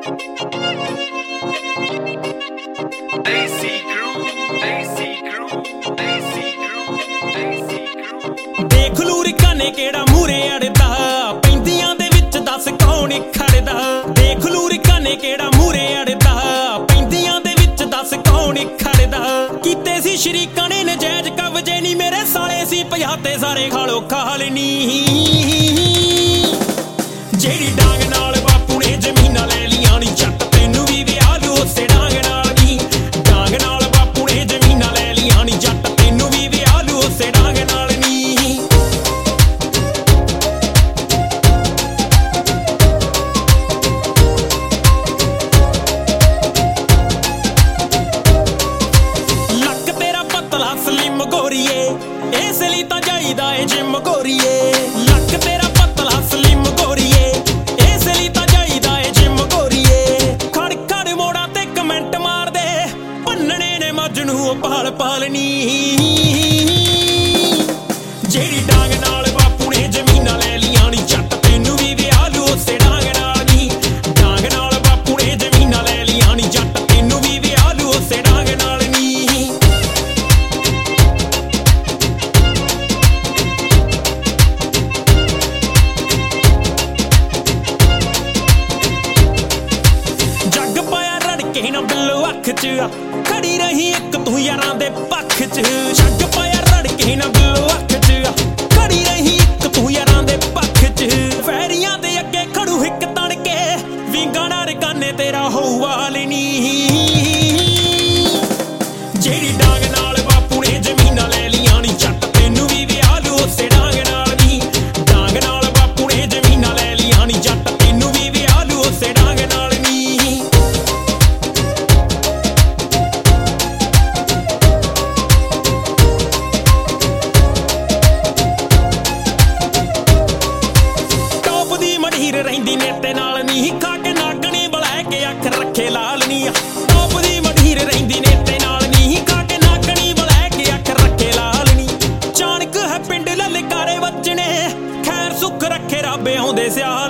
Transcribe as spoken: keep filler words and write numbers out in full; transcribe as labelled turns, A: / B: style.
A: देख लूरिका ने केड़ा मूरे अड़दा पैंदियां दे विच दस कौन खड़दा। देख लूरिका ने केड़ा मूरे अड़दा पैंदियां दे विच दस कौन खड़दा। कीते सी शरीकां ने नजायज कब्जे नी मेरे साले सी पजाते सारे खालो खाल नी। जेड़ी डांग नाल बापू ने जमीनां ले लियां नी जट तैनू भी विआह लू उसे डांग नाल नी। डांग नाल बापू ने जमीनां ले लियां नी जट तैनू भी विआह लू उसे डांग नाल नी। लक तेरा पतला स्लिम गोरीए इस लई तां जाईदा ए जिम गोरीए। लक तेरा पतला स्लिम गोरीए इस लई तां जाईदा ए जिम गोरीए। खड़ खड़ मोड़ा ते कमेंट मार दे भन्नणे ने मजनू पाल पालनी। जेड़ी डांग नाल बापू ने जमीनां ले लियां नी जट तैनू भी विआह लू उसे डांग नाल नी। डांग नाल बापू ने जमीनां ले लियां नी जट तैनू भी विआह लू उसे डांग नाल नी। जग पाया रड़के ना बिल्लो अख च खड़ी रही एक तू यारां दे पक्ष च। जग पाया रड़के ना बिल्लो अख च खड़ी रही एक तू यारां दे पक्ष च। फैरियां दे अगे खड़ू हिक तण के विंगा नाल काने तेरा होऊ वाल नी। जेड़ी डांग नाल बापू ने जमीनां ले लियां नी जट तैनू भी विआह लू उसे डांग नाल नी। डांग नाल बापू ने जमीनां ले लियां नी जट तैनू भी विआह लू उसे डांग नाल नी। टॉप दी मढ़ीर रहिंदी नेते नाल नी खा के नागणी बलै के अख रखे लाल नी। टॉप दी मढ़ीर रहिंदी नेते नाल नी खा के नागणी बलै के अख रखे लाल नी। चाणक है पिंड ललकारे वजने खैर सुख रखे रब आउंदे सियाल